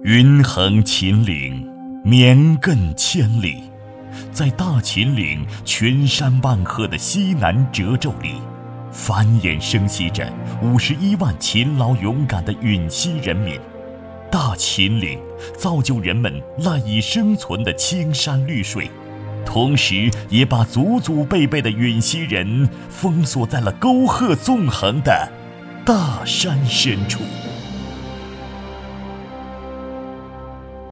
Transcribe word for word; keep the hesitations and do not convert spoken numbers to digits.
云横秦岭，绵亘千里。在大秦岭群山万壑的西南褶皱里，繁衍生息着五十一万勤劳勇敢的允西人民。大秦岭造就人们赖以生存的青山绿水，同时也把祖祖辈辈的允西人封锁在了沟壑纵横的大山深处。